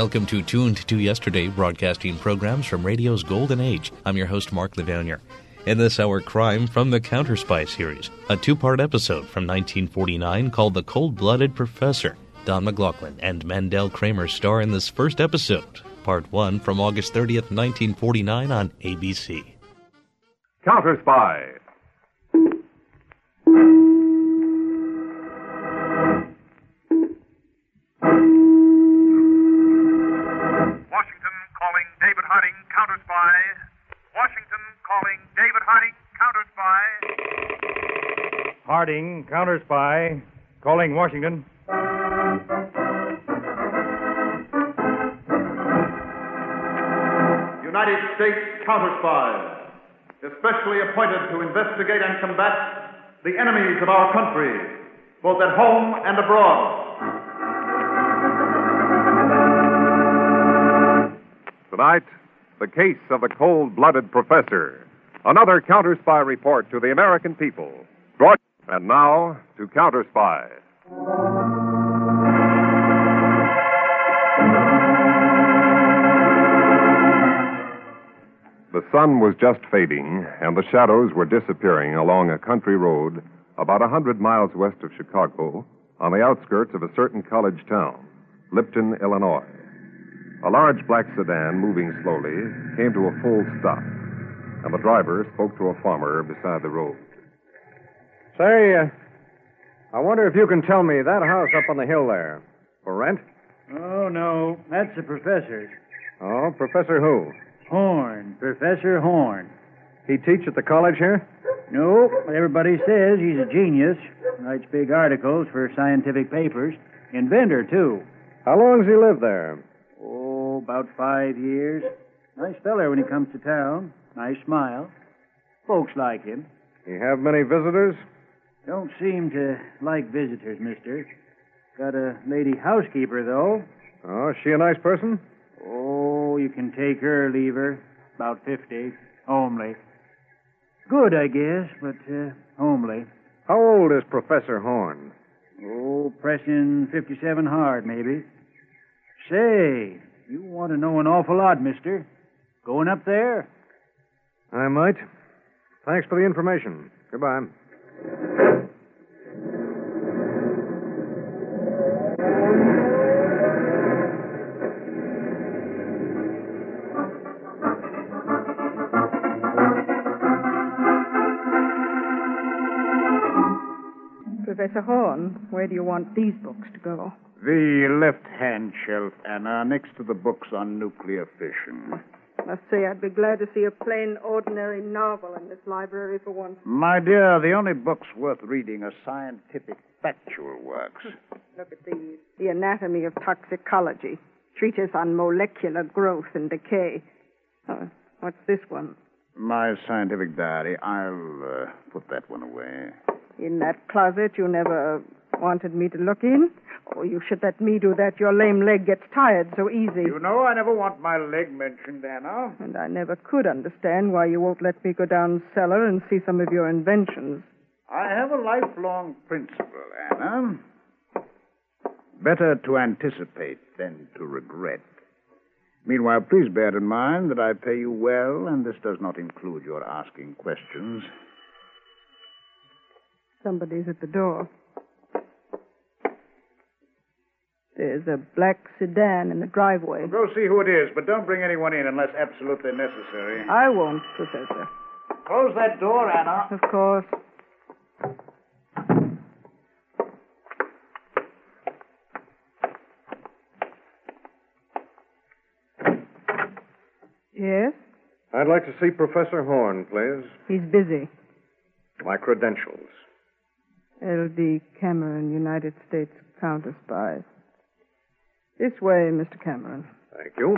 Welcome to Tuned to Yesterday, broadcasting programs from radio's golden age. I'm your host, Mark Levanier. In this hour, Crime from the Counterspy series, a two-part episode from 1949 called The Cold-Blooded Professor. Don McLaughlin and Mandel Kramer star in this first episode, part 1 from August 30th, 1949 on ABC. Counterspy. Washington calling David Harding, Counterspy. Washington calling David Harding, Counterspy. Harding, Counterspy. Calling Washington. United States Counterspy, especially appointed to investigate and combat the enemies of our country, both at home and abroad. Tonight, the case of the cold-blooded professor. Another Counterspy report to the American people. And now, to Counterspy. The sun was just fading, and the shadows were disappearing along a country road about 100 miles west of Chicago, on the outskirts of a certain college town, Lipton, Illinois. A large black sedan, moving slowly, came to a full stop, and the driver spoke to a farmer beside the road. Say, I wonder if you can tell me that house up on the hill there, for rent? Oh, no. That's the professor's. Oh, Professor who? Horn. Professor Horn. He teach at the college here? No, but everybody says he's a genius. Writes big articles for scientific papers. Inventor, too. How long's he lived there? Oh, about 5 years. Nice feller when he comes to town. Nice smile. Folks like him. He have many visitors? Don't seem to like visitors, mister. Got a lady housekeeper, though. Oh, is she a nice person? Oh, you can take her or leave her. About 50. Homely. Good, I guess, but homely. How old is Professor Horn? Oh, pressing 57 hard, maybe. Say, you want to know an awful lot, mister. Going up there? I might. Thanks for the information. Goodbye. Professor Horn, where do you want these books to go? The left-hand shelf, Anna, next to the books on nuclear fission. Must say I'd be glad to see a plain, ordinary novel in this library for once. My dear, the only books worth reading are scientific, factual works. Look at these. The Anatomy of Toxicology. Treatise on Molecular Growth and Decay. Oh, what's this one? My scientific diary. I'll put that one away. In that closet you never wanted me to look in? Oh, you should let me do that. Your lame leg gets tired so easy. You know I never want my leg mentioned, Anna. And I never could understand why you won't let me go down cellar and see some of your inventions. I have a lifelong principle, Anna. Better to anticipate than to regret. Meanwhile, please bear in mind that I pay you well, and this does not include your asking questions. Somebody's at the door. There's a black sedan in the driveway. Go see who it is, but don't bring anyone in unless absolutely necessary. I won't, Professor. Close that door, Anna. Of course. Yes? I'd like to see Professor Horn, please. He's busy. My credentials. L.D. Cameron, United States Counterspy. This way, Mr. Cameron. Thank you.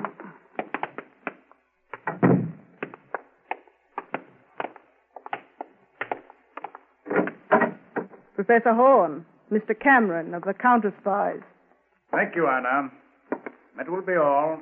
Professor Horn, Mr. Cameron of the Counterspies. Thank you, Anna. That will be all.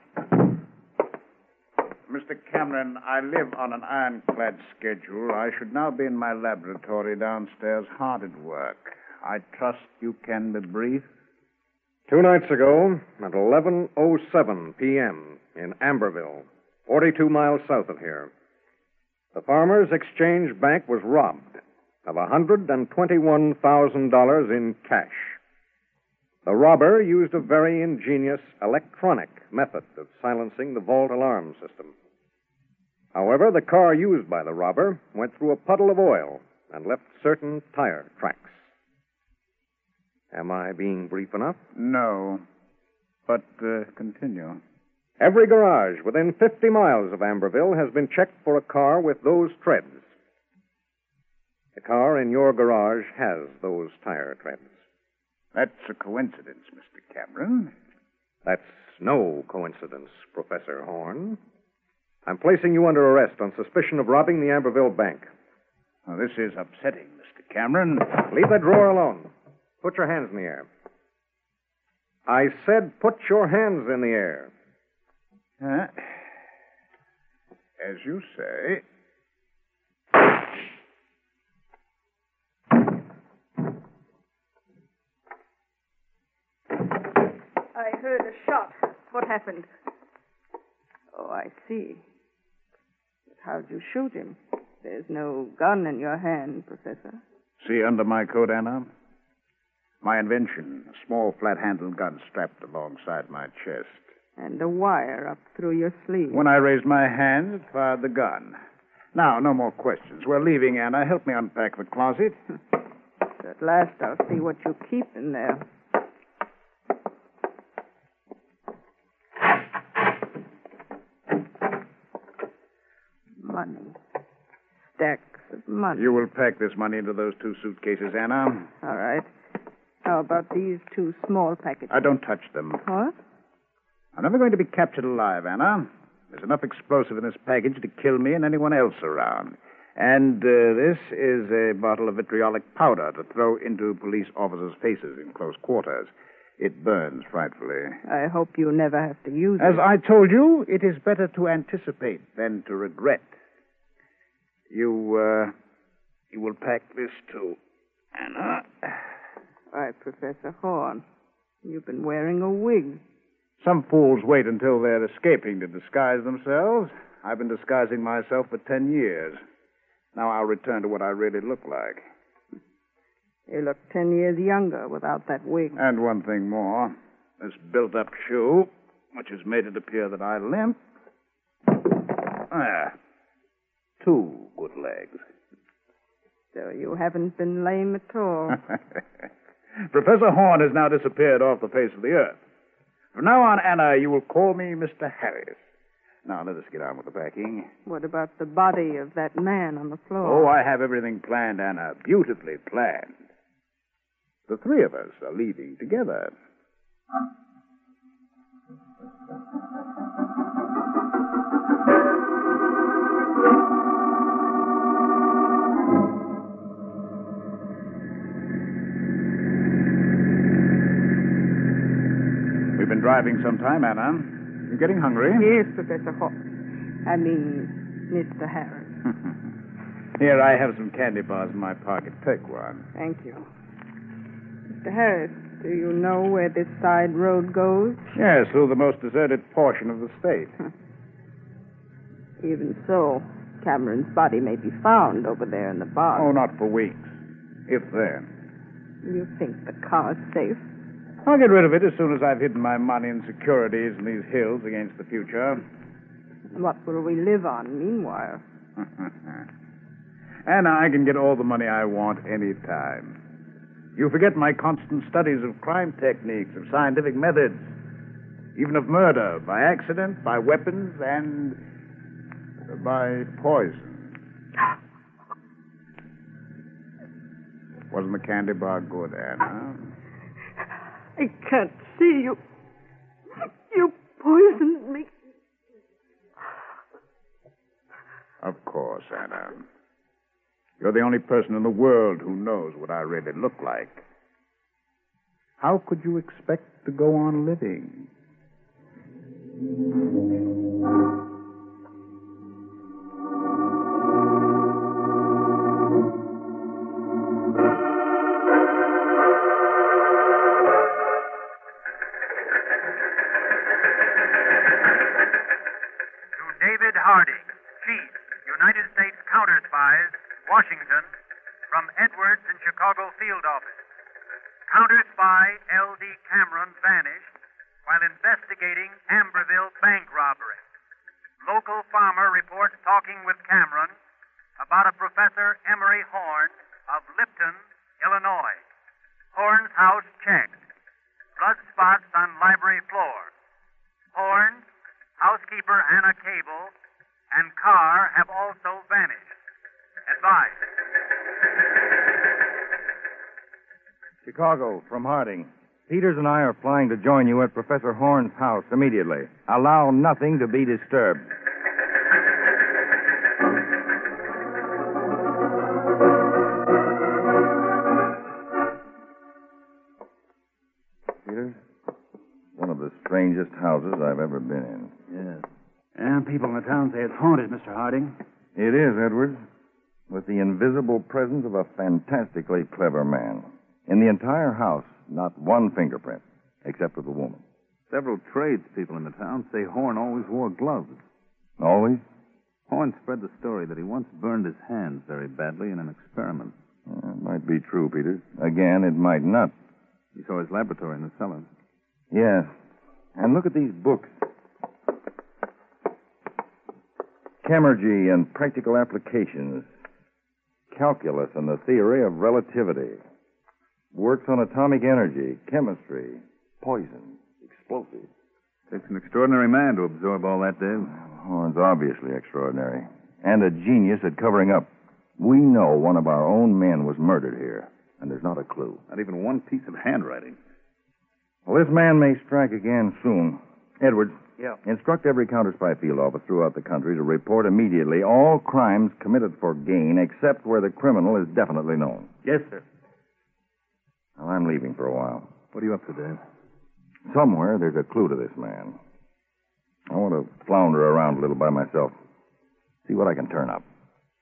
Mr. Cameron, I live on an ironclad schedule. I should now be in my laboratory downstairs, hard at work. I trust you can be brief. 2 nights ago, at 11:07 p.m. in Amberville, 42 miles south of here, the Farmers Exchange Bank was robbed of $121,000 in cash. The robber used a very ingenious electronic method of silencing the vault alarm system. However, the car used by the robber went through a puddle of oil and left certain tire tracks. Am I being brief enough? No. But continue. Every garage within 50 miles of Amberville has been checked for a car with those treads. The car in your garage has those tire treads. That's a coincidence, Mr. Cameron. That's no coincidence, Professor Horn. I'm placing you under arrest on suspicion of robbing the Amberville Bank. Now, this is upsetting, Mr. Cameron. Leave that drawer alone. Put your hands in the air. I said put your hands in the air. As you say. I heard a shot. What happened? Oh, I see. But how'd you shoot him? There's no gun in your hand, Professor. See under my coat, Anna? My invention, a small flat-handled gun strapped alongside my chest. And a wire up through your sleeve. When I raised my hand, it fired the gun. Now, no more questions. We're leaving, Anna. Help me unpack the closet. At last I'll see what you keep in there. Money. Stacks of money. You will pack this money into those 2 suitcases, Anna. All right. How about these 2 small packages? I don't touch them. What? I'm never going to be captured alive, Anna. There's enough explosive in this package to kill me and anyone else around. And this is a bottle of vitriolic powder to throw into police officers' faces in close quarters. It burns frightfully. I hope you never have to use it. As I told you, it is better to anticipate than to regret. You will pack this too, Anna. Why, Professor Horn, you've been wearing a wig. Some fools wait until they're escaping to disguise themselves. I've been disguising myself for 10 years. Now I'll return to what I really look like. You look 10 years younger without that wig. And one thing more. This built-up shoe, which has made it appear that I limp. 2 good legs. So you haven't been lame at all. Professor Horn has now disappeared off the face of the earth. From now on, Anna, you will call me Mr. Harris. Now, let us get on with the packing. What about the body of that man on the floor? Oh, I have everything planned, Anna. Beautifully planned. The 3 of us are leaving together. We've been driving some time, Anna. You getting hungry? Yes, Professor I mean, Mr. Harris. Here, I have some candy bars in my pocket. Take one. Thank you. Mr. Harris, do you know where this side road goes? Yes, through the most deserted portion of the state. Even so, Cameron's body may be found over there in the barn. Oh, not for weeks. If then. You think the car's safe? I'll get rid of it as soon as I've hidden my money and securities in these hills against the future. What will we live on meanwhile? And I can get all the money I want any time. You forget my constant studies of crime techniques, of scientific methods, even of murder, by accident, by weapons, and by poison. Wasn't the candy bar good, Anna? I can't see you. You poisoned me. Of course, Anna. You're the only person in the world who knows what I really look like. How could you expect to go on living? Spies, Washington, from Edwards in Chicago field office. Counter spy L.D. Cameron vanished while investigating Amberville bank robbery. Local farmer reports talking with Cameron about a Professor Emery Horn of Lipton, Illinois. Horn's house checked. Blood spots on library floor. Horn, housekeeper Anna Cable, and car have also vanished. Advice. Chicago, from Harding. Peters and I are flying to join you at Professor Horn's house immediately. Allow nothing to be disturbed. Peters, one of the strangest houses I've ever been in. Yes. And people in the town say it's haunted, Mr. Harding. It is, Edwards, with the invisible presence of a fantastically clever man. In the entire house, not one fingerprint, except of the woman. Several tradespeople in the town say Horn always wore gloves. Always? Horn spread the story that he once burned his hands very badly in an experiment. It might be true, Peters. Again, it might not. You saw his laboratory in the cellar. Yes. And look at these books. Chemergy and Practical Applications. Calculus and the Theory of Relativity. Works on atomic energy, chemistry, poison, explosives. Takes an extraordinary man to absorb all that, Dave. Horn's obviously extraordinary. And a genius at covering up. We know one of our own men was murdered here, and there's not a clue. Not even one piece of handwriting. Well, this man may strike again soon. Edwards. Yeah. Instruct every counter-spy field office throughout the country to report immediately all crimes committed for gain, except where the criminal is definitely known. Yes, sir. Well, I'm leaving for a while. What are you up to, Dave? Somewhere there's a clue to this man. I want to flounder around a little by myself. See what I can turn up.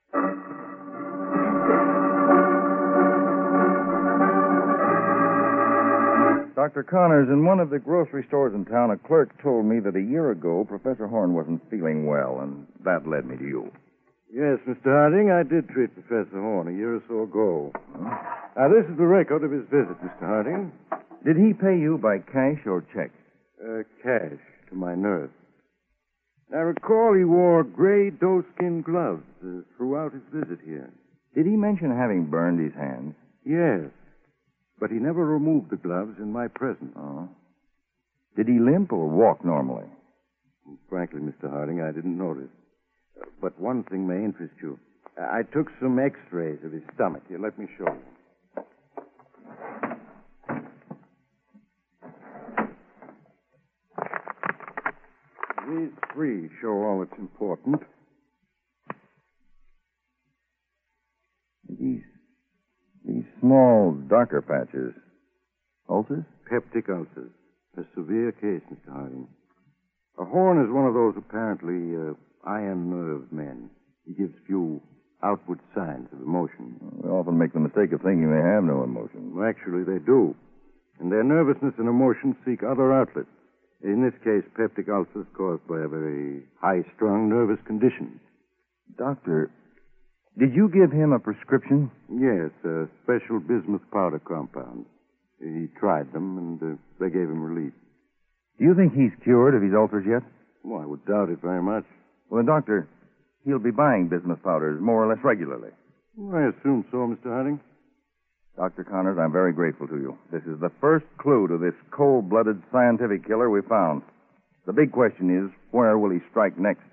Dr. Connors, in one of the grocery stores in town, a clerk told me that a year ago Professor Horn wasn't feeling well, and that led me to you. Yes, Mr. Harding, I did treat Professor Horn a year or so ago. This is the record of his visit, Mr. Harding. Did he pay you by cash or check? Cash to my nurse. I recall he wore gray doeskin gloves throughout his visit here. Did he mention having burned his hands? Yes, but he never removed the gloves in my presence. Oh. Did he limp or walk normally? Frankly, Mr. Harding, I didn't notice. But one thing may interest you. I took some x-rays of his stomach. Here, let me show you. These three show all that's important. These small, darker patches. Ulcers? Peptic ulcers. A severe case, Mr. Harding. A Horn is one of those apparently iron-nerved men. He gives few outward signs of emotion. We often make the mistake of thinking they have no emotion. Well, actually, they do. And their nervousness and emotion seek other outlets. In this case, peptic ulcers caused by a very high-strung nervous condition. Doctor, did you give him a prescription? Yes, a special bismuth powder compound. He tried them, and they gave him relief. Do you think he's cured of his ulcers yet? Well, I would doubt it very much. Well, Doctor, he'll be buying bismuth powders more or less regularly. Well, I assume so, Mr. Harding. Dr. Connors, I'm very grateful to you. This is the first clue to this cold-blooded scientific killer we found. The big question is, where will he strike next?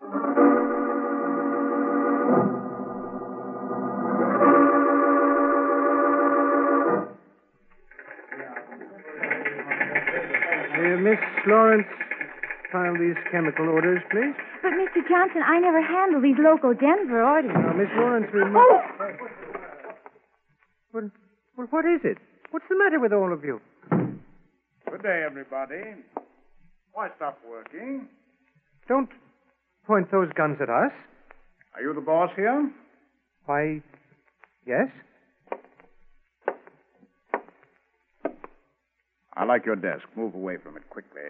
Miss Lawrence, file these chemical orders, please. But, Mr. Johnson, I never handle these local Denver orders. Now, Miss Lawrence, Well, what is it? What's the matter with all of you? Good day, everybody. Why stop working? Don't point those guns at us. Are you the boss here? Why, yes. I like your desk. Move away from it quickly.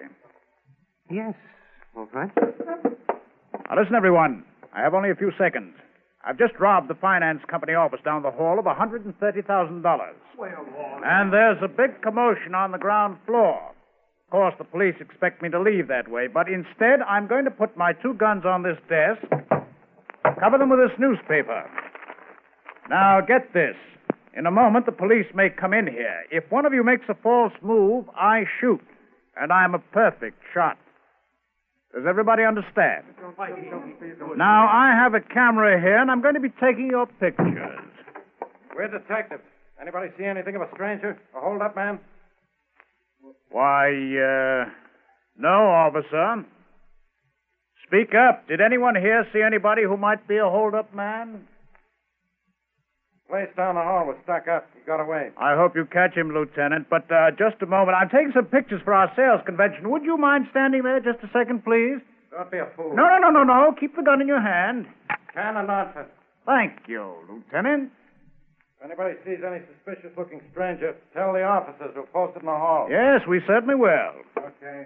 Yes, all right. Now, listen, everyone. I have only a few seconds. I've just robbed the finance company office down the hall of $130,000. And there's a big commotion on the ground floor. Of course, the police expect me to leave that way, but instead, I'm going to put my 2 guns on this desk, cover them with this newspaper. Now, get this. In a moment, the police may come in here. If one of you makes a false move, I shoot. And I'm a perfect shot. Does everybody understand? Now, I have a camera here, and I'm going to be taking your pictures. We're detectives. Anybody see anything of a stranger? A hold-up man? Why, no, officer. Speak up. Did anyone here see anybody who might be a hold-up man? Place down the hall was stuck up. He got away. I hope you catch him, Lieutenant. But just a moment. I'm taking some pictures for our sales convention. Would you mind standing there just a second, please? Don't be a fool. No. Keep the gun in your hand. Kind of nonsense. Thank you, Lieutenant. If anybody sees any suspicious-looking stranger, tell the officers who posted in the hall. Yes, we certainly will. Okay.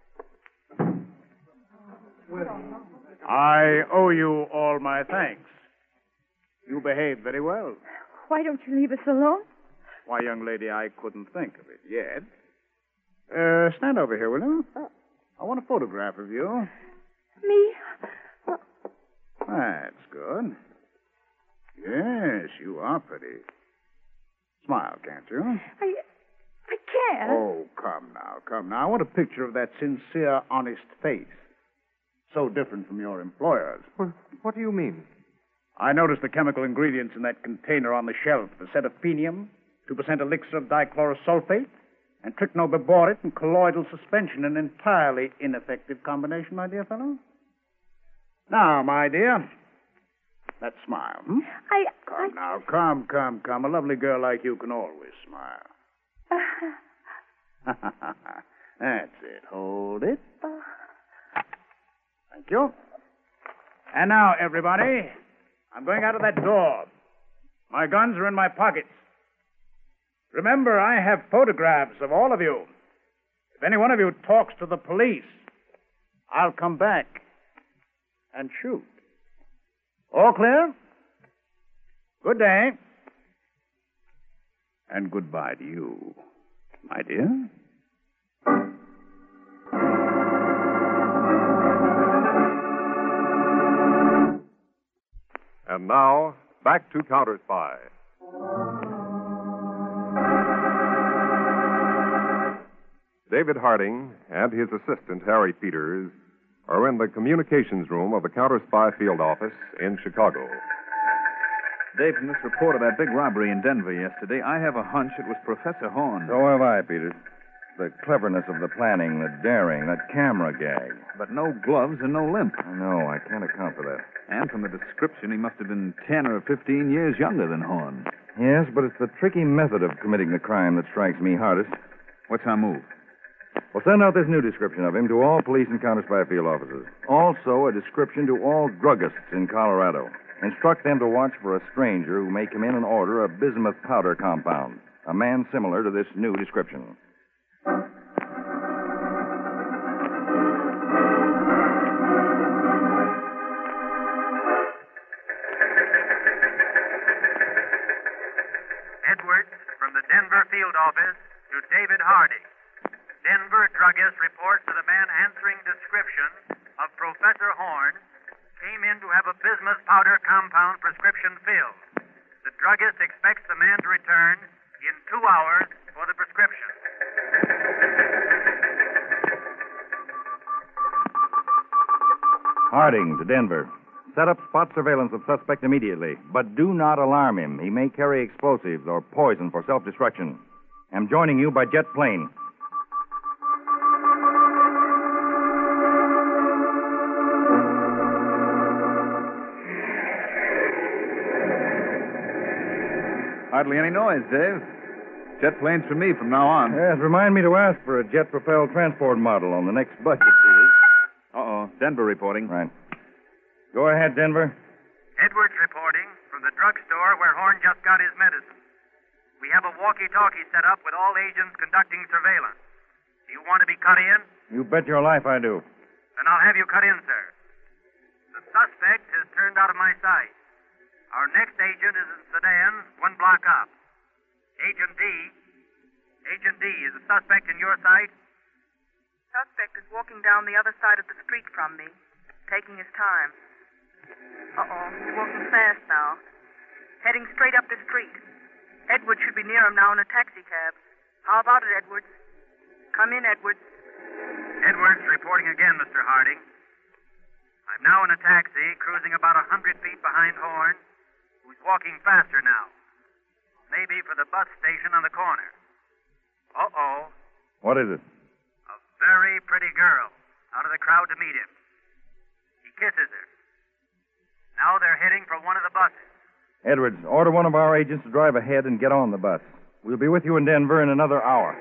I owe you all my thanks. You behaved very well. Why don't you leave us alone? Why, young lady, I couldn't think of it yet. Stand over here, will you? I want a photograph of you. Me? That's good. Yes, you are pretty. Smile, can't you? I can't. Oh, come now. I want a picture of that sincere, honest face. So different from your employer's. What do you mean? I noticed the chemical ingredients in that container on the shelf. Acetylphenium, 2% elixir of dichlorosulfate, and trichnoberborate and colloidal suspension. An entirely ineffective combination, my dear fellow. Now, my dear, that smile, Come now, come. A lovely girl like you can always smile. That's it. Hold it. Thank you. And now, everybody, I'm going out of that door. My guns are in my pockets. Remember, I have photographs of all of you. If any one of you talks to the police, I'll come back and shoot. All clear? Good day. And goodbye to you, my dear. And now, back to Counter Spy. David Harding and his assistant, Harry Peters, are in the communications room of the Counter Spy field office in Chicago. Dave, from this report of that big robbery in Denver yesterday, I have a hunch it was Professor Horn. So have I, Peters. The cleverness of the planning, the daring, that camera gag. But no gloves and no limp. I know. I can't account for that. And from the description, he must have been 10 or 15 years younger than Horn. Yes, but it's the tricky method of committing the crime that strikes me hardest. What's our move? We'll send out this new description of him to all police and Counter Spy field officers. Also, a description to all druggists in Colorado. Instruct them to watch for a stranger who may come in and order a bismuth powder compound. A man similar to this new description. Edwards, from the Denver field office, to David Harding. Denver druggist reports that a man answering description of Professor Horn came in to have a bismuth powder compound prescription filled. The druggist expects the man to return in 2 hours for the prescription. Harding to Denver. Set up spot surveillance of suspect immediately, but do not alarm him. He may carry explosives or poison for self-destruction. I'm joining you by jet plane. Hardly any noise, Dave. Jet planes for me from now on. Yes, remind me to ask for a jet-propelled transport model on the next budget, please. Uh-oh. Denver reporting. Right. Go ahead, Denver. Edwards reporting from the drugstore where Horn just got his medicine. We have a walkie-talkie set up with all agents conducting surveillance. Do you want to be cut in? You bet your life I do. Then I'll have you cut in, sir. The suspect has turned out of my sight. Our next agent is in Sedan, 1 block up. Agent D. Agent D, is the suspect in your sight? Suspect is walking down the other side of the street from me, taking his time. Uh-oh, he's walking fast now. Heading straight up the street. Edwards should be near him now in a taxi cab. How about it, Edwards? Come in, Edwards. Edwards reporting again, Mr. Harding. I'm now in a taxi, cruising about 100 feet behind Horn, who's walking faster now. Maybe for the bus station on the corner. Uh-oh. What is it? A very pretty girl out of the crowd to meet him. He kisses her. Now they're heading for one of the buses. Edwards, order one of our agents to drive ahead and get on the bus. We'll be with you in Denver in another hour.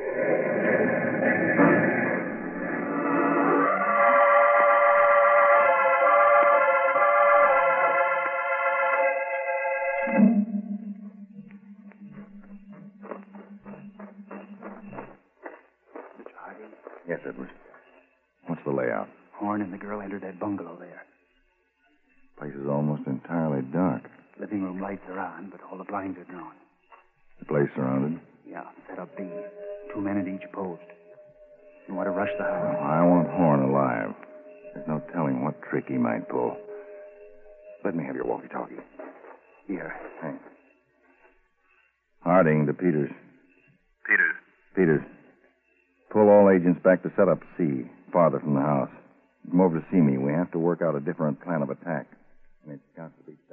Yes, Edwards. What's the layout? Horn and the girl entered that bungalow there. Place is almost entirely dark. Living room lights are on, but all the blinds are drawn. The place surrounded? Yeah, set up B. 2 men at each post. You want to rush the house? Well, I want Horn alive. There's no telling what trick he might pull. Let me have your walkie-talkie. Here. Thanks. Harding to Peters. Peters. Peters. Pull all agents back to set up C, farther from the house. Come over to see me. We have to work out a different plan of attack. And it's got to be done.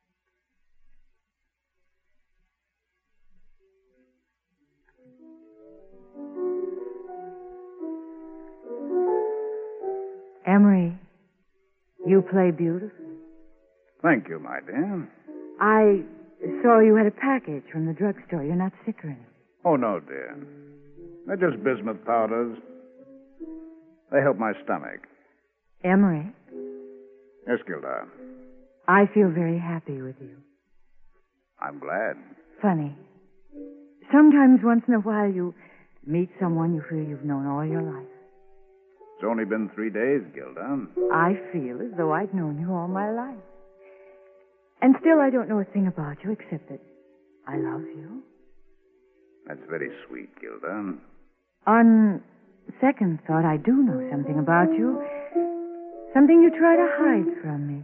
Emery, you play beautifully. Thank you, my dear. I saw you had a package from the drugstore. You're not sick or anything. Oh, no, dear. They're just bismuth powders. They help my stomach. Emery, Yes, Gilda. I feel very happy with you. I'm glad. Funny. Sometimes, once in a while, you meet someone you feel you've known all your life. It's only been 3 days, Gilda. I feel as though I'd known you all my life. And still, I don't know a thing about you except that I love you. That's very sweet, Gilda. On second thought, I do know something about you. Something you try to hide from me.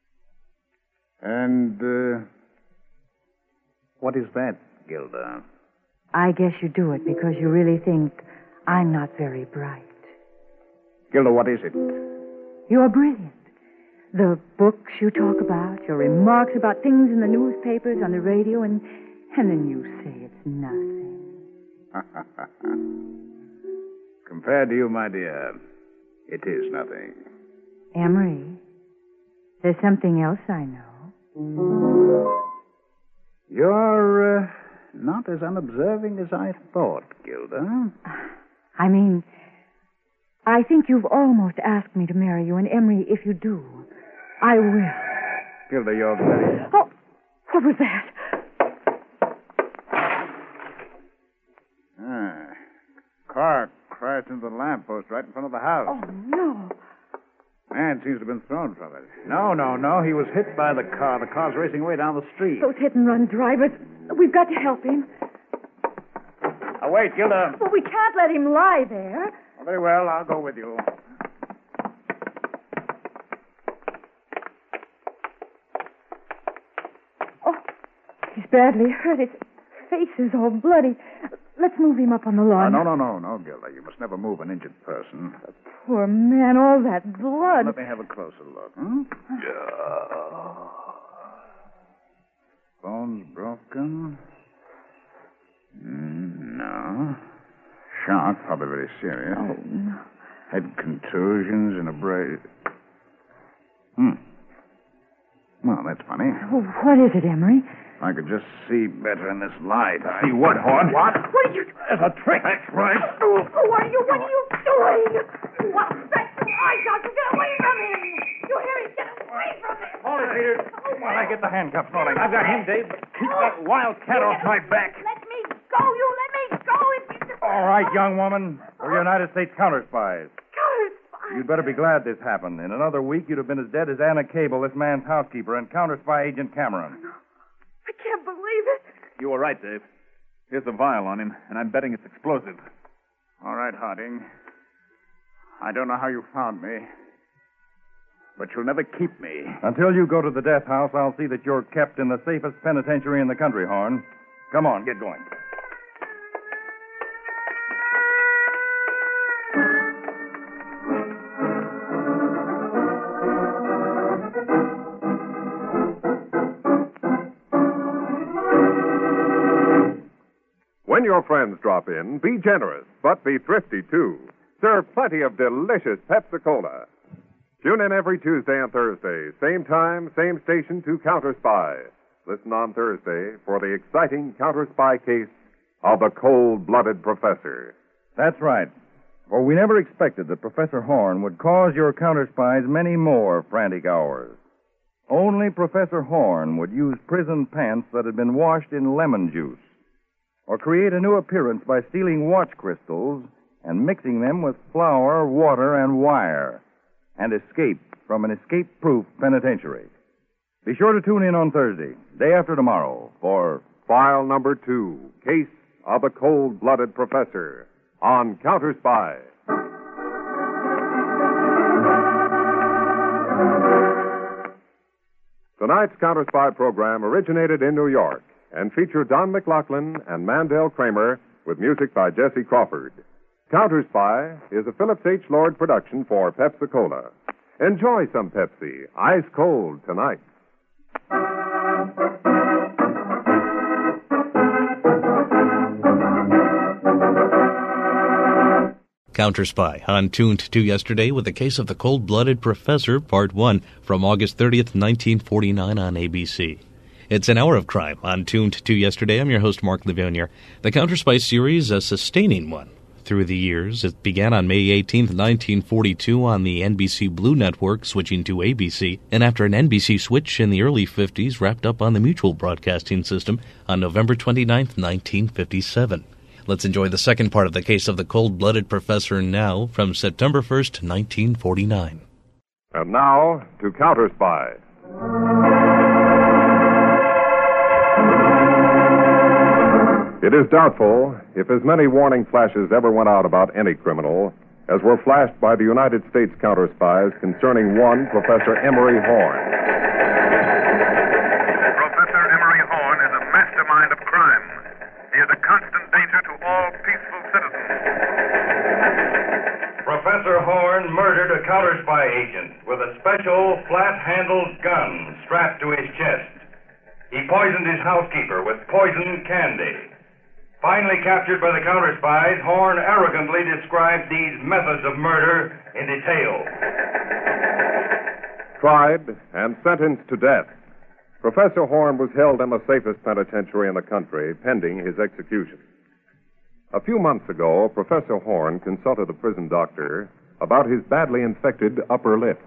And, what is that, Gilda? I guess you do it because you really think I'm not very bright. Gilda, what is it? You're brilliant. The books you talk about, your remarks about things in the newspapers, on the radio, and then you say it's nothing. Compared to you, my dear, it is nothing. Emery, there's something else I know. You're not as unobserving as I thought, Gilda. I mean, I think you've almost asked me to marry you, and Emery, if you do, I will. Gilda, you're very... Oh, what was that? Car crashed into the lamppost right in front of the house. Oh, no. Man seems to have been thrown from it. No. He was hit by the car. The car's racing away down the street. Those hit-and-run drivers. We've got to help him. Oh, wait, Gilda. Well, we can't let him lie there. Oh, very well. I'll go with you. Oh, he's badly hurt. His face is all bloody. Let's move him up on the lawn. No, Gilda. You must never move an injured person. Poor man, all that blood. Let me have a closer look. Hmm? Bones broken? No. Shock, probably very serious. Oh, no. Head contusions and a brace. Well, that's funny. Oh, what is it, Emery? I could just see better in this light. See what, Horn? What? What are you... There's a trick. That's right. Oh, what are you doing? What? That's right, Doctor. Get away from him. You hear me? Get away from him. Hold it, Peter. While I get the handcuffs on him. I've got him, Dave. Keep that wild cat off my back. Let me go. You let me go. All right, young woman. We're United States counter spies. Counter spy? You'd better be glad this happened. In another week, you'd have been as dead as Anna Cable, this man's housekeeper, and counter-spy agent Cameron. I can't believe it. You were right, Dave. Here's the vial on him, and I'm betting it's explosive. All right, Harding. I don't know how you found me, but you'll never keep me. Until you go to the death house, I'll see that you're kept in the safest penitentiary in the country, Horn. Come on, get going. When your friends drop in, be generous, but be thrifty, too. Serve plenty of delicious Pepsi-Cola. Tune in every Tuesday and Thursday, same time, same station, to Counter Spy. Listen on Thursday for the exciting Counter Spy case of the cold-blooded professor. That's right. For we never expected that Professor Horn would cause your counter spies many more frantic hours. Only Professor Horn would use prison pants that had been washed in lemon juice, or create a new appearance by stealing watch crystals and mixing them with flour, water, and wire, and escape from an escape-proof penitentiary. Be sure to tune in on Thursday, day after tomorrow, for File Number 2, Case of the Cold-Blooded Professor, on Counter Spy. Tonight's Counter Spy program originated in New York and featured Don McLaughlin and Mandel Kramer with music by Jesse Crawford. Counter Spy is a Phillips H. Lord production for Pepsi-Cola. Enjoy some Pepsi, ice cold tonight. Counter Spy on Tuned to Yesterday with the Case of the Cold-Blooded Professor, Part 1, from August 30th, 1949 on ABC. It's an hour of crime on Tuned to Yesterday. I'm your host, Mark Levonier. The Counter Spy series, a sustaining one through the years. It began on May 18th, 1942 on the NBC Blue Network, switching to ABC, and after an NBC switch in the early 50s, wrapped up on the Mutual Broadcasting System on November 29th, 1957. Let's enjoy the second part of the Case of the Cold-Blooded Professor now, from September 1st, 1949. And now, to Counter Spy. It is doubtful if as many warning flashes ever went out about any criminal as were flashed by the United States counter spies concerning one Professor Emery Horn. Professor Emery Horn is a mastermind of crime. He is a constant danger to all peaceful citizens. Professor Horn murdered a counter spy agent with a special flat-handled gun strapped to his chest. He poisoned his housekeeper with poisoned candy. Finally captured by the counter spies, Horn arrogantly described these methods of murder in detail. Tried and sentenced to death, Professor Horn was held in the safest penitentiary in the country, pending his execution. A few months ago, Professor Horn consulted a prison doctor about his badly infected upper lip.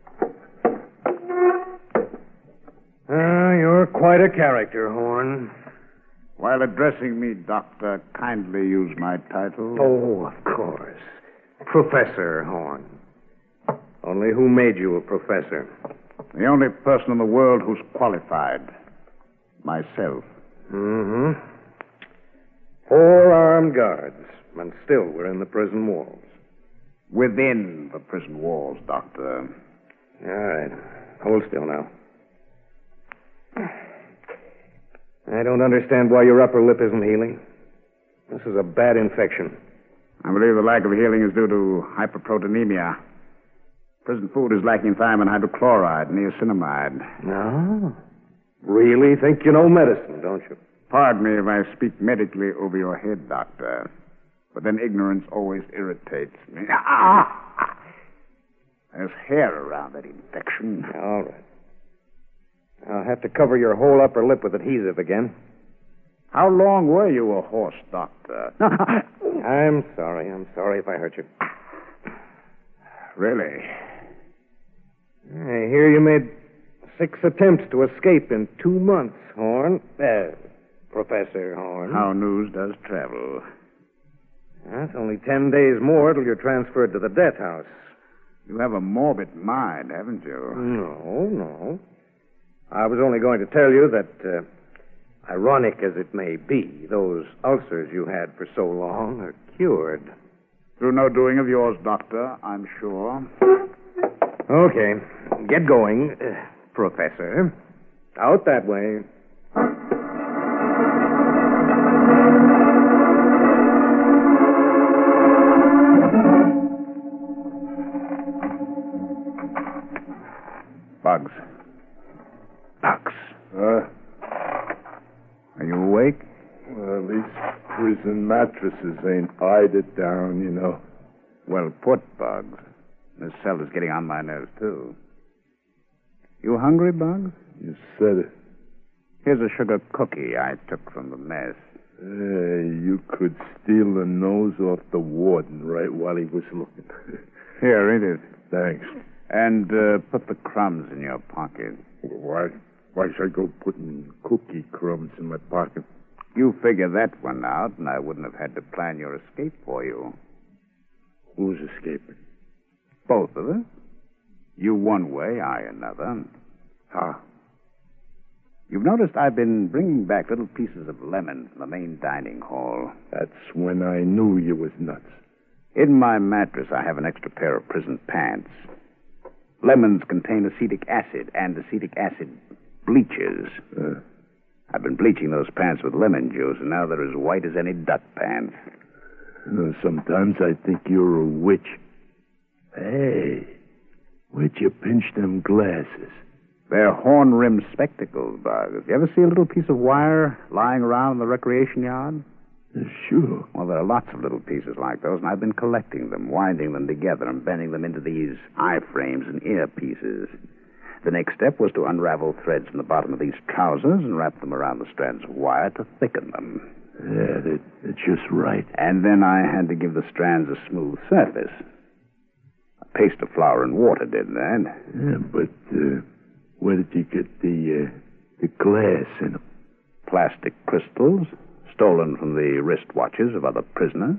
You're quite a character, Horn. While addressing me, Doctor, kindly use my title. Oh, of course. Professor Horn. Only who made you a professor? The only person in the world who's qualified. Myself. Mm-hmm. 4 armed guards, and still we're in the prison walls. Within the prison walls, Doctor. All right. Hold still now. I don't understand why your upper lip isn't healing. This is a bad infection. I believe the lack of healing is due to hyperproteinemia. Prison food is lacking thiamine hydrochloride, niacinamide. No? Really think you know medicine, don't you? Pardon me if I speak medically over your head, Doctor. But then ignorance always irritates me. There's hair around that infection. All right. I'll have to cover your whole upper lip with adhesive again. How long were you a horse, Doctor? I'm sorry if I hurt you. Really? I hear you made 6 attempts to escape in 2 months, Horn. Professor Horn. How news does travel. That's only 10 days more till you're transferred to the death house. You have a morbid mind, haven't you? No. I was only going to tell you that, ironic as it may be, those ulcers you had for so long are cured. Through no doing of yours, Doctor, I'm sure. Okay. Get going, Professor. Out that way. Bugs. Are you awake? Well, these prison mattresses ain't eyed it down, you know. Well put, Bugs. This cell is getting on my nerves, too. You hungry, Bugs? You said it. Here's a sugar cookie I took from the mess. You could steal the nose off the warden right while he was looking. Here, eat it. Thanks. And put the crumbs in your pocket. Why should I go putting cookie crumbs in my pocket? You figure that one out, and I wouldn't have had to plan your escape for you. Who's escaping? Both of us. You one way, I another. How? You've noticed I've been bringing back little pieces of lemon from the main dining hall. That's when I knew you was nuts. In my mattress, I have an extra pair of prison pants. Lemons contain acetic acid, and acetic acid bleaches. I've been bleaching those pants with lemon juice, and now they're as white as any duck pants. Sometimes I think you're a witch. Hey, where'd you pinch them glasses? They're horn-rimmed spectacles, Bugs. You ever see a little piece of wire lying around in the recreation yard? Sure. Well, there are lots of little pieces like those, and I've been collecting them, winding them together, and bending them into these eye frames and ear pieces. The next step was to unravel threads from the bottom of these trousers and wrap them around the strands of wire to thicken them. Yeah, that's just right. And then I had to give the strands a smooth surface. A paste of flour and water did that. Yeah, but where did you get the glass in them? Plastic crystals, stolen from the wristwatches of other prisoners.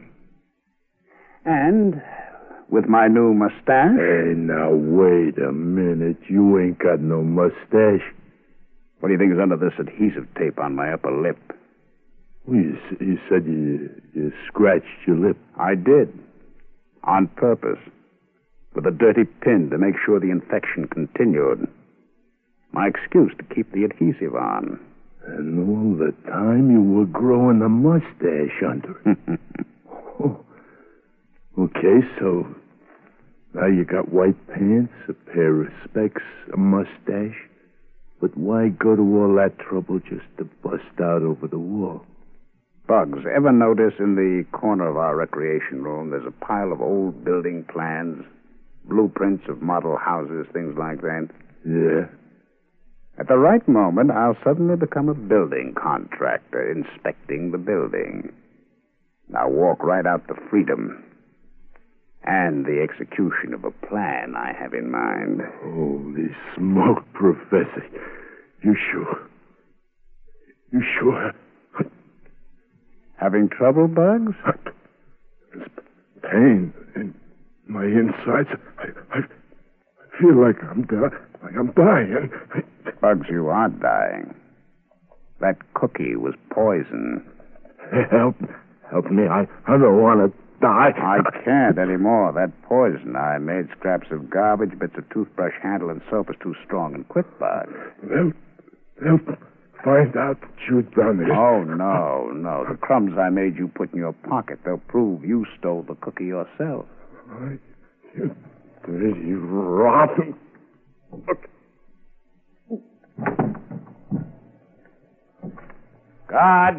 And with my new mustache. Hey, now, wait a minute. You ain't got no mustache. What do you think is under this adhesive tape on my upper lip? Well, you said you scratched your lip. I did. On purpose. With a dirty pin to make sure the infection continued. My excuse to keep the adhesive on. And all the time you were growing a mustache under it. Oh. Okay, so now you got white pants, a pair of specs, a mustache. But why go to all that trouble just to bust out over the wall? Bugs, ever notice in the corner of our recreation room there's a pile of old building plans, blueprints of model houses, things like that? Yeah. At the right moment, I'll suddenly become a building contractor, inspecting the building. Now walk right out to freedom. And the execution of a plan I have in mind. Holy smoke, Professor. You sure? You sure? Having trouble, Bugs? There's pain in my insides. I feel like I'm dying. Bugs, you are dying. That cookie was poison. Help me. I don't want to die. I can't anymore. That poison I made scraps of garbage, bits of toothbrush handle, and soap is too strong and quick, Bugs. They'll find out that you've done it. Oh, no. The crumbs I made you put in your pocket, they'll prove you stole the cookie yourself. You dirty, rotten... Guard!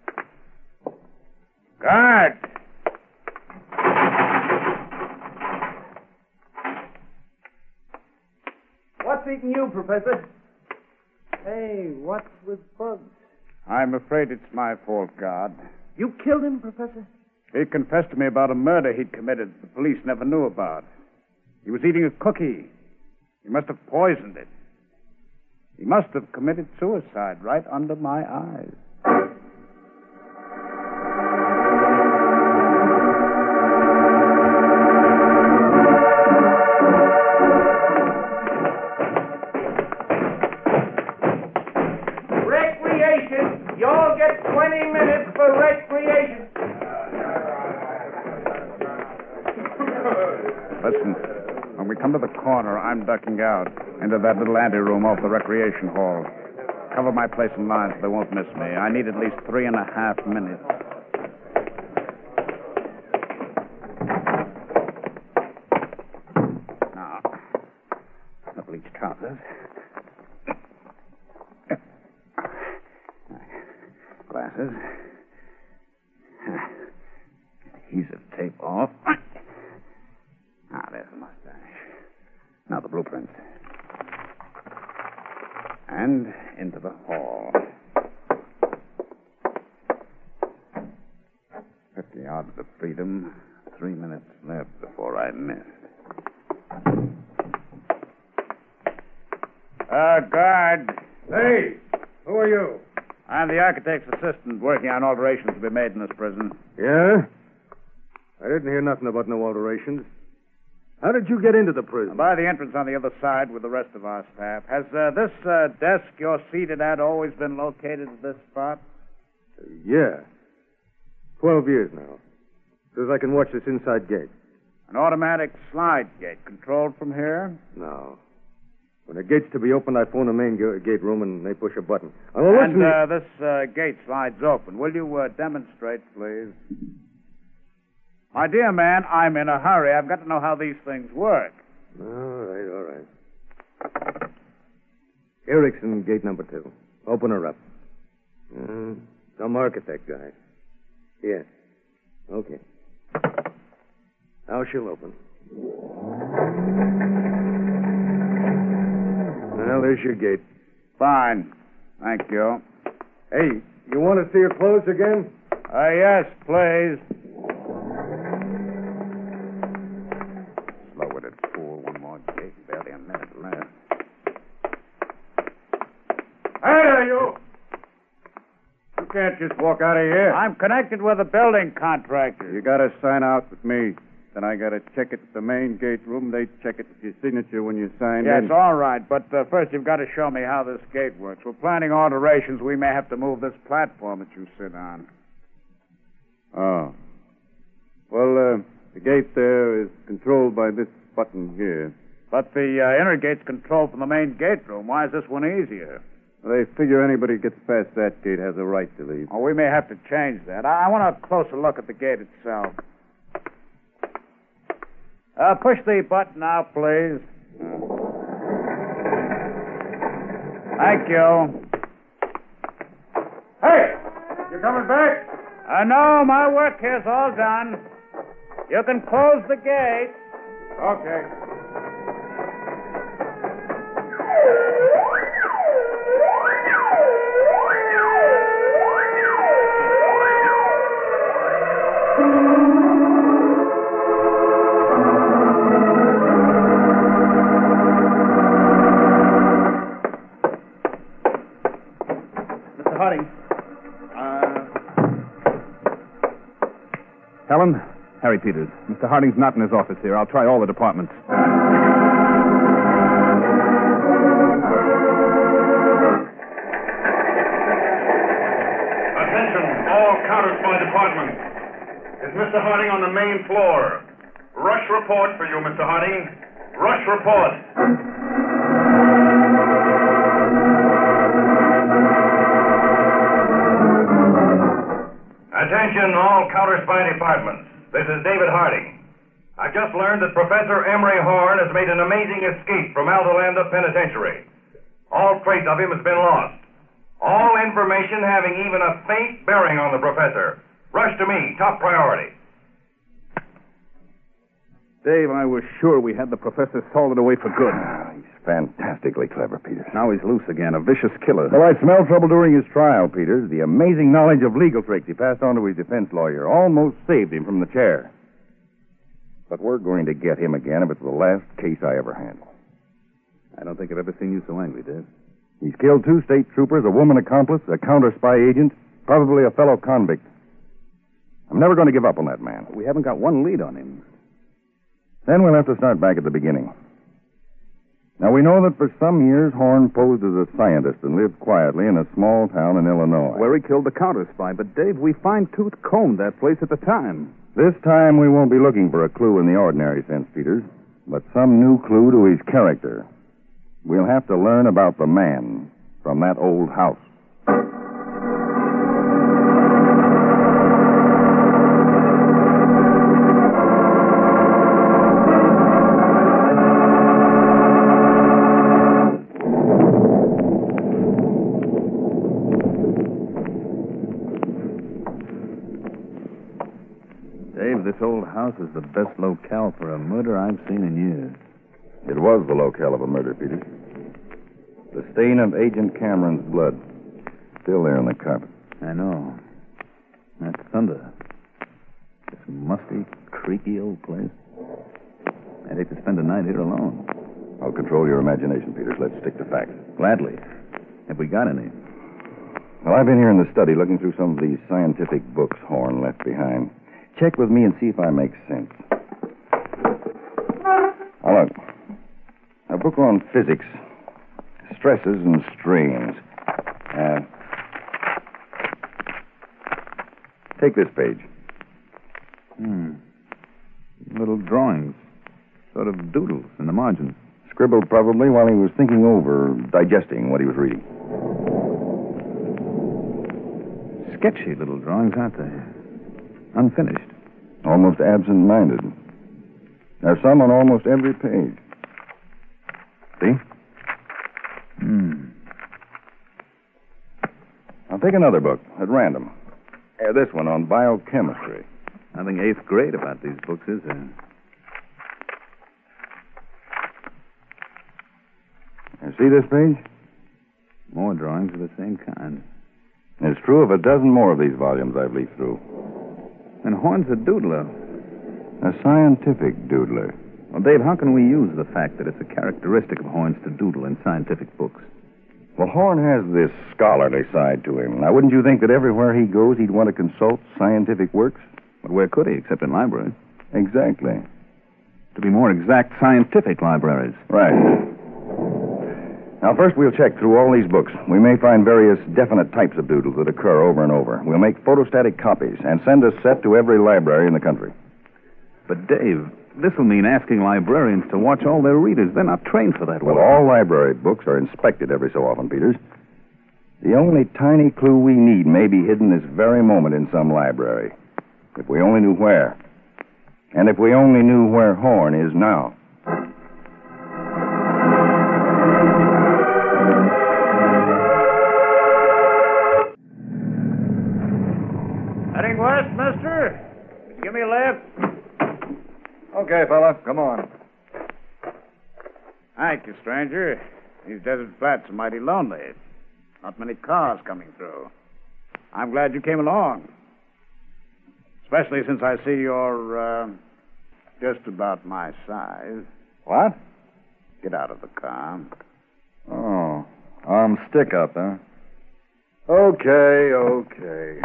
What's eating you, Professor? Hey, what's with Bugs? I'm afraid it's my fault, Guard. You killed him, Professor? He confessed to me about a murder he'd committed the police never knew about. He was eating a cookie. He must have poisoned it. He must have committed suicide right under my eyes. Listen, when we come to the corner, I'm ducking out into that little anteroom off the recreation hall. Cover my place in line so they won't miss me. I need at least 3.5 minutes. Now, the bleached trousers. Glasses. Adhesive tape off. There's the mustache. Now the blueprints. And into the hall. 50 yards of freedom. 3 minutes left before I miss. Guard. Hey, who are you? I'm the architect's assistant working on alterations to be made in this prison. Yeah? I didn't hear nothing about no alterations. How did you get into the prison? By the entrance on the other side with the rest of our staff. Has this desk you're seated at always been located at this spot? Yeah. 12 years now. So as I can watch this inside gate. An automatic slide gate controlled from here? No. When the gate's to be opened, I phone the main gate room and they push a button. And this gate slides open. Will you demonstrate, please? My dear man, I'm in a hurry. I've got to know how these things work. All right. Erickson, gate number 2. Open her up. Some architect guy. Yes. Okay. Now she'll open. Well, there's your gate. Fine. Thank you. Hey, you want to see her clothes again? Yes, please. Slow-witted fool. One more gate. Barely a minute left. Hey there, you! You can't just walk out of here. I'm connected with a building contractor. You got to sign out with me. Then I got to check it at the main gate room. They check it with your signature when you sign in. Yes, all right. But first you've got to show me how this gate works. We're planning alterations. We may have to move this platform that you sit on. Oh. Well, the gate there is controlled by this button here. But the inner gate's controlled from the main gate room. Why is this one easier? They figure anybody who gets past that gate has a right to leave. Oh, we may have to change that. I want a closer look at the gate itself. Push the button now, please. Thank you. Hey! You coming back? No, my work here's all done. You can close the gate. Okay. Helen? Harry Peters. Mr. Harding's not in his office here. I'll try all the departments. Attention, all counter-spy departments. Is Mr. Harding on the main floor? Rush report for you, Mr. Harding. Rush report. Attention, all counter-spy departments. This is David Harding. I've just learned that Professor Emery Horn has made an amazing escape from Aldolanda Penitentiary. All trace of him has been lost. All information having even a faint bearing on the professor. Rush to me, top priority. Dave, I was sure we had the professor salted away for good. He's fantastically clever, Peters. Now he's loose again, a vicious killer. Well, I smelled trouble during his trial, Peters. The amazing knowledge of legal tricks he passed on to his defense lawyer almost saved him from the chair. But we're going to get him again if it's the last case I ever handle. I don't think I've ever seen you so angry, Dave. He's killed 2 state troopers, a woman accomplice, a counter-spy agent, probably a fellow convict. I'm never going to give up on that man. We haven't got one lead on him. Then we'll have to start back at the beginning. Now, we know that for some years, Horn posed as a scientist and lived quietly in a small town in Illinois. Where he killed the counter-spy. But, Dave, we fine-tooth combed that place at the time. This time, we won't be looking for a clue in the ordinary sense, Peters. but some new clue to his character. We'll have to learn about the man from that old house. Dave, this old house is the best locale for a murder I've seen in years. It was the locale of a murder, Peters. The stain of Agent Cameron's blood. Still there on the carpet. I know. That thunder. This musty, creaky old place. I'd hate to spend the night here alone. I'll control your imagination, Peters. Let's stick to facts. Gladly. Have we got any? Well, I've been here in the study looking through some of these scientific books Horn left behind. Check with me and see if I make sense. Now, look. A book on physics. Stresses and strains. Take this page. Little drawings. Sort of doodles in the margins. Scribbled probably while he was thinking over, digesting what he was reading. Sketchy little drawings, aren't they? Unfinished. Almost absent-minded. There's some on almost every page. See? I'll take another book at random. This one on biochemistry. Nothing 8th grade about these books, is there? You see this page? More drawings of the same kind. It's true of a dozen more of these volumes I've leafed through. And Horn's a doodler. A scientific doodler. Well, Dave, how can we use the fact that it's a characteristic of Horn's to doodle in scientific books? Well, Horn has this scholarly side to him. Now, wouldn't you think that everywhere he goes, he'd want to consult scientific works? But where could he, except in libraries? Exactly. To be more exact, scientific libraries. Right. Now, first we'll check through all these books. We may find various definite types of doodles that occur over and over. We'll make photostatic copies and send a set to every library in the country. But, Dave, this will mean asking librarians to watch all their readers. They're not trained for that work. Well, all library books are inspected every so often, Peters. The only tiny clue we need may be hidden this very moment in some library. If we only knew where. And if we only knew where Horn is now. Heading west, mister? Give me a lift. Okay, fella, come on. Thank you, stranger. These desert flats are mighty lonely. Not many cars coming through. I'm glad you came along. Especially since I see you're, just about my size. What? Get out of the car. Oh, arm stick up, huh? Okay.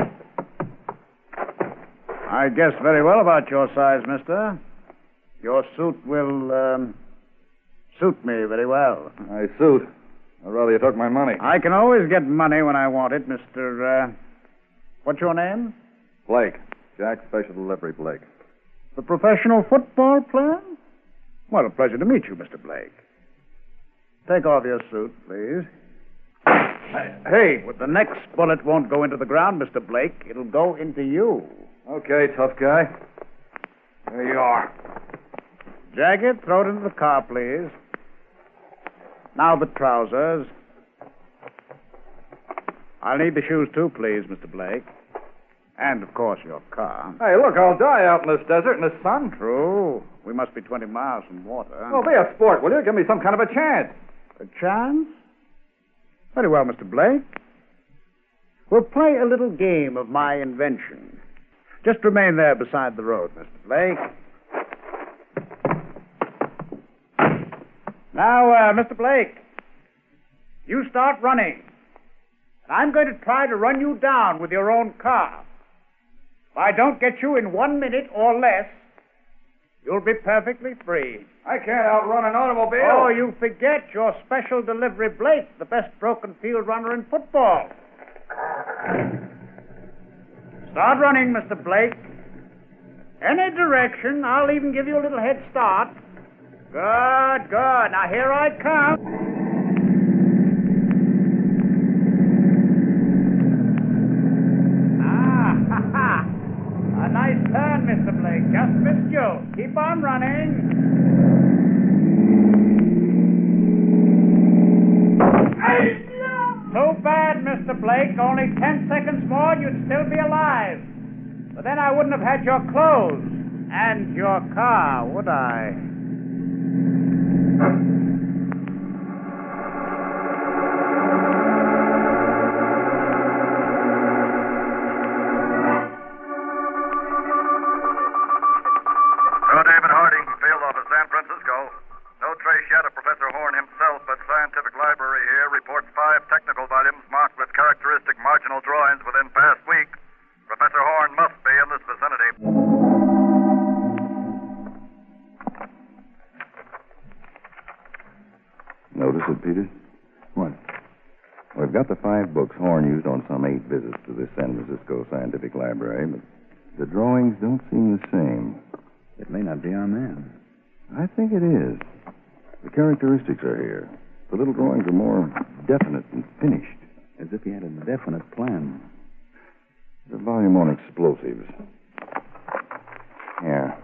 I guess very well about your size, mister. Your suit will, suit me very well. I suit. I'd rather you took my money. I can always get money when I want it, Mr. What's your name? Blake. Jack Special Delivery Blake. The professional football player? What a pleasure to meet you, Mr. Blake. Take off your suit, please. Hey, the next bullet won't go into the ground, Mr. Blake. It'll go into you. Okay, tough guy. There you are. Jacket, throw it into the car, please. Now the trousers. I'll need the shoes, too, please, Mr. Blake. And, of course, your car. Hey, look, I'll die out in this desert in the sun. True. We must be 20 miles from water. Well, be a sport, will you? Give me some kind of a chance. A chance? Very well, Mr. Blake. We'll play a little game of my invention. Just remain there beside the road, Mr. Blake. Now, Mr. Blake, you start running. And I'm going to try to run you down with your own car. If I don't get you in 1 minute or less, you'll be perfectly free. I can't outrun an automobile. Oh, you forget you're Special Delivery Blake, the best broken field runner in football. Start running, Mr. Blake. Any direction. I'll even give you a little head start. Good, good. Now, here I come. A nice turn, Mr. Blake. Just missed you. Keep on running. Too bad, Mr. Blake. Only 10 seconds more and you'd still be alive. But then I wouldn't have had your clothes and your car, would I? David Harding, field office, San Francisco. No trace yet of Professor Horn himself, but Scientific Library here reports 5 technical volumes marked with characteristic marginal drawings within past week. Professor Horn must be in this vicinity. Notice it, Peters? What? We've got the 5 books Horn used on some 8 visits to this San Francisco Scientific Library, but the drawings don't seem the same. It may not be on them. I think it is. The characteristics are here. The little drawings are more definite and finished. As if he had a definite plan. The volume on explosives. Here.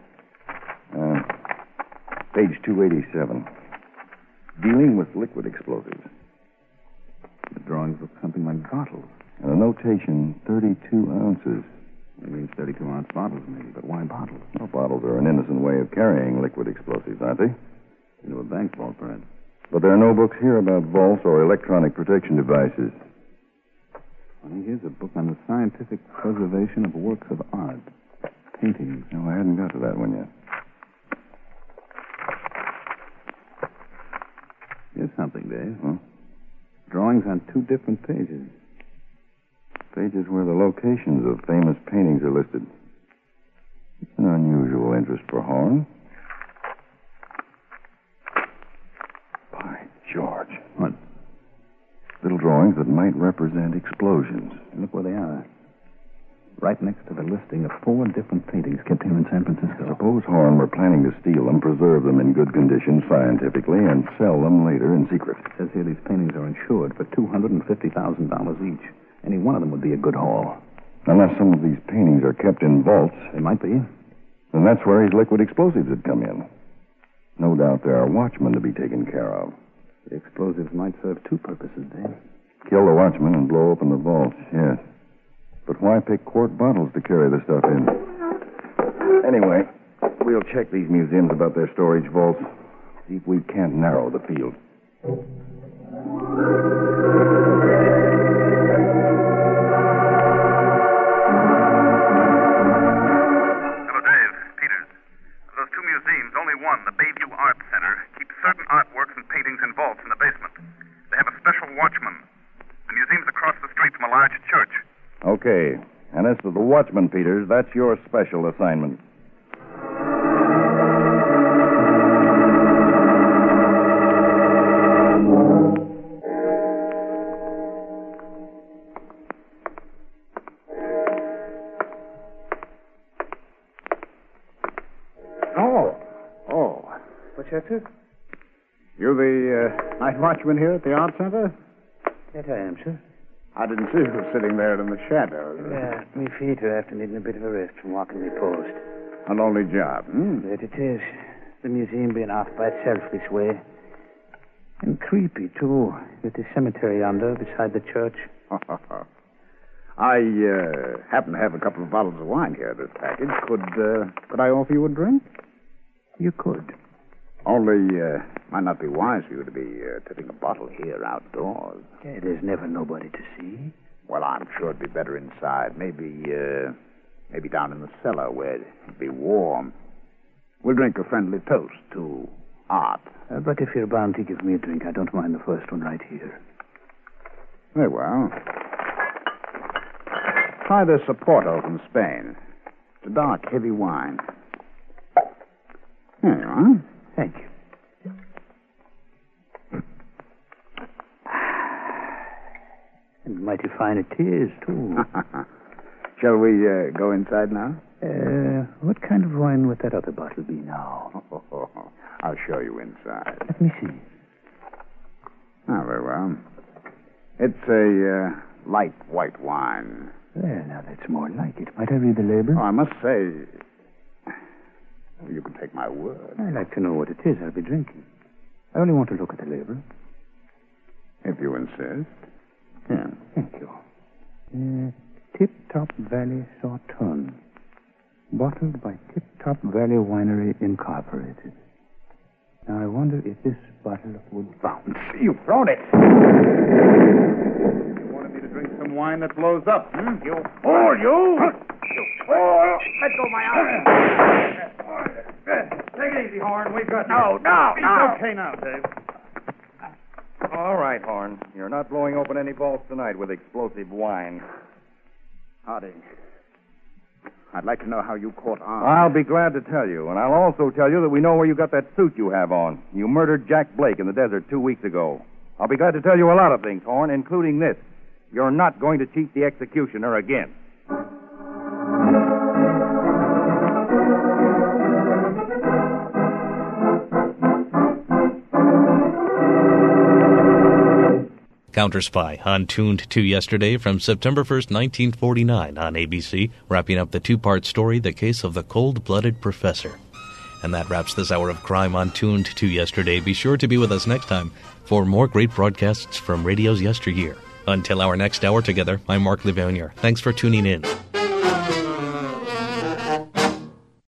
Page 287. Dealing with liquid explosives. The drawings look something like bottles. And a notation, 32 ounces. It means 32-ounce bottles, maybe, but why bottles? Well, bottles are an innocent way of carrying liquid explosives, aren't they? Into a bank vault, perhaps. But there are no books here about vaults or electronic protection devices. Well, here's a book on the scientific preservation of works of art. Paintings. No, I hadn't got to that one yet. Here's something, Dave. Huh? Drawings on 2 different pages. Pages where the locations of famous paintings are listed. It's an unusual interest for Horn. By George. What? Little drawings that might represent explosions. Look where they are. Right next to the listing of 4 different paintings kept here in San Francisco. Suppose Horn were planning to steal them, preserve them in good condition scientifically, and sell them later in secret. It says here these paintings are insured for $250,000 each. Any one of them would be a good haul. Unless some of these paintings are kept in vaults. They might be. Then that's where his liquid explosives would come in. No doubt there are watchmen to be taken care of. The explosives might serve 2 purposes, Dave. Kill the watchmen and blow open the vaults, yes. But why pick quart bottles to carry the stuff in? Anyway, we'll check these museums about their storage vaults. See if we can't narrow the field. One, the Bayview Art Center, keeps certain artworks and paintings in vaults in the basement. They have a special watchman. The museum's across the street from a large church. Okay. And as to the watchman, Peters, that's your special assignment. Chester? You the night watchman here at the art center? That I am, sir. I didn't see you sitting there in the shadows. Yeah, me feet are after needing a bit of a rest from walking the post. A lonely job, That it is. The museum being off by itself this way. And creepy, too, with the cemetery yonder beside the church. I happen to have a couple of bottles of wine here in this package. Could I offer you a drink? You could. Only, might not be wise for you to be tipping a bottle here outdoors. Yeah, there's never nobody to see. Well, I'm sure it'd be better inside. Maybe down in the cellar where it'd be warm. We'll drink a friendly toast to art. But if you're bound to give me a drink, I don't mind the first one right here. Very well. Try this Oporto from Spain. It's a dark, heavy wine. There you are. Thank you. And mighty fine it is, too. Shall we go inside now? What kind of wine would that other bottle be now? I'll show you inside. Let me see. Ah, very well. It's a light white wine. Well, now that's more like it. Might I read the label? Oh, I must say, you can take my word. I'd like to know what it is I'll be drinking. I only want to look at the label. If you insist. Yeah, thank you. Tip Top Valley Sauterne. Bottled by Tip Top Valley Winery Incorporated. Now, I wonder if this bottle would bounce. You've thrown it. You wanted me to drink some wine that blows up, hmm? You fool, you! You fool! Let go of my arm. Take it easy, Horn. We've got No. It's okay now, Dave. All right, Horn. You're not blowing open any vaults tonight with explosive wine. Hardy, I'd like to know how you caught on. I'll be glad to tell you, and I'll also tell you that we know where you got that suit you have on. You murdered Jack Blake in the desert 2 weeks ago. I'll be glad to tell you a lot of things, Horn, including this. You're not going to cheat the executioner again. Counterspy on Tuned to Yesterday from September 1st, 1949 on ABC, wrapping up the two-part story, The Case of the Cold-Blooded Professor. And that wraps this hour of crime on Tuned to Yesterday. Be sure to be with us next time for more great broadcasts from radio's yesteryear. Until our next hour together, I'm Mark Levanier. Thanks for tuning in.